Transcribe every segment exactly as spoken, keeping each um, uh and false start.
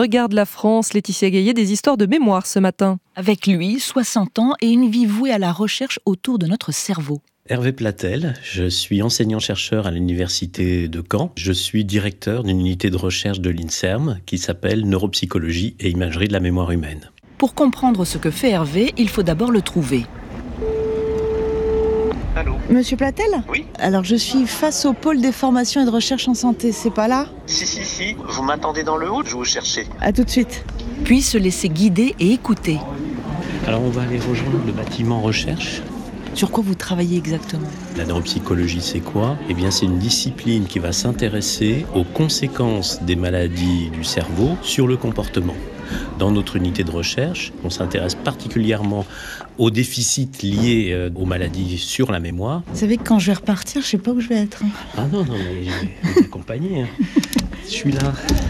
Regarde la France, Laetitia Gaillet, des histoires de mémoire ce matin. Avec lui, soixante ans et une vie vouée à la recherche autour de notre cerveau. Hervé Platel, je suis enseignant-chercheur à l'université de Caen. Je suis directeur d'une unité de recherche de l'INSERM qui s'appelle Neuropsychologie et Imagerie de la mémoire humaine. Pour comprendre ce que fait Hervé, il faut d'abord le trouver. Allô ? Monsieur Platel ? Oui ? Alors je suis face au pôle des formations et de recherche en santé, c'est pas là ? Si, si, si. Vous m'attendez dans le hall, je vous cherchais. À tout de suite. Puis se laisser guider et écouter. Alors on va aller rejoindre le bâtiment recherche. Sur quoi vous travaillez exactement ? La neuropsychologie, c'est quoi ? Eh bien, c'est une discipline qui va s'intéresser aux conséquences des maladies du cerveau sur le comportement. Dans notre unité de recherche, on s'intéresse particulièrement aux déficits liés euh, aux maladies sur la mémoire. Vous savez que quand je vais repartir, je sais pas où je vais être. Ah non, non, mais je vais vous accompagner. Hein. Je suis là.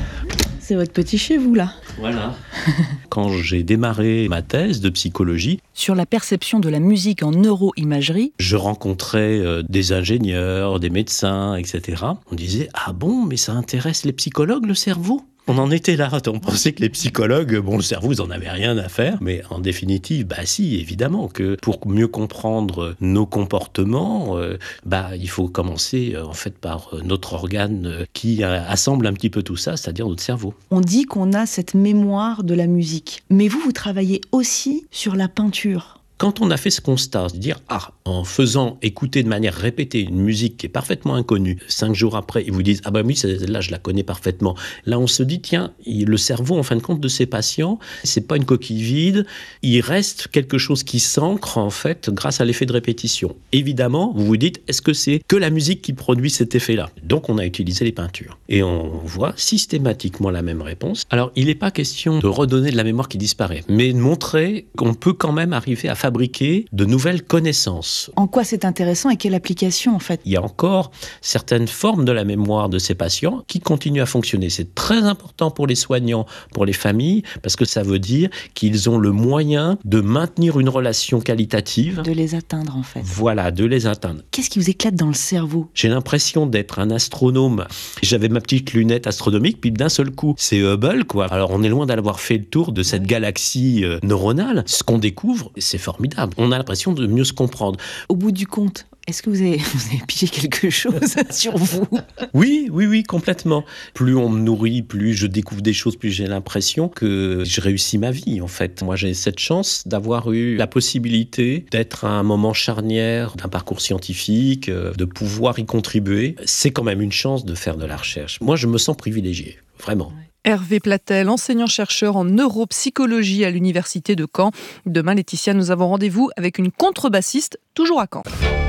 C'est votre petit chez vous, là. Voilà. Quand j'ai démarré ma thèse de psychologie, sur la perception de la musique en neuroimagerie, je rencontrais euh, des ingénieurs, des médecins, et cetera. On disait « Ah bon, mais ça intéresse les psychologues, le cerveau ?» On en était là, on pensait que les psychologues, bon, le cerveau, ils en avaient rien à faire, mais en définitive, bah si, évidemment, que pour mieux comprendre nos comportements, euh, bah il faut commencer euh, en fait par euh, notre organe euh, qui euh, assemble un petit peu tout ça, c'est-à-dire notre cerveau. On dit qu'on a cette mémoire de la musique, mais vous, vous travaillez aussi sur la peinture. Quand on a fait ce constat, de dire « Ah, en faisant écouter de manière répétée une musique qui est parfaitement inconnue, cinq jours après, ils vous disent « Ah ben oui, là, je la connais parfaitement ». Là, on se dit « Tiens, le cerveau, en fin de compte, de ces patients, c'est pas une coquille vide, il reste quelque chose qui s'ancre, en fait, grâce à l'effet de répétition ». Évidemment, vous vous dites « Est-ce que c'est que la musique qui produit cet effet-là » Donc, on a utilisé les peintures. Et on voit systématiquement la même réponse. Alors, il n'est pas question de redonner de la mémoire qui disparaît, mais de montrer qu'on peut quand même arriver à fabriquer de nouvelles connaissances. En quoi c'est intéressant et quelle application en fait ? Il y a encore certaines formes de la mémoire de ces patients qui continuent à fonctionner. C'est très important pour les soignants, pour les familles, parce que ça veut dire qu'ils ont le moyen de maintenir une relation qualitative. De les atteindre en fait. Voilà, de les atteindre. Qu'est-ce qui vous éclate dans le cerveau ? J'ai l'impression d'être un astronome. J'avais ma petite lunette astronomique, puis d'un seul coup, c'est Hubble, quoi. Alors on est loin d'avoir fait le tour de cette galaxie euh, neuronale. Ce qu'on découvre, c'est formidable. On a l'impression de mieux se comprendre. Au bout du compte, est-ce que vous avez, vous avez pigé quelque chose sur vous ? Oui, oui, oui, complètement. Plus on me nourrit, plus je découvre des choses, plus j'ai l'impression que je réussis ma vie, en fait. Moi, j'ai cette chance d'avoir eu la possibilité d'être à un moment charnière d'un parcours scientifique, de pouvoir y contribuer. C'est quand même une chance de faire de la recherche. Moi, je me sens privilégié, vraiment. Hervé Platel, enseignant-chercheur en neuropsychologie à l'université de Caen. Demain, Laetitia, nous avons rendez-vous avec une contrebassiste, toujours à Caen.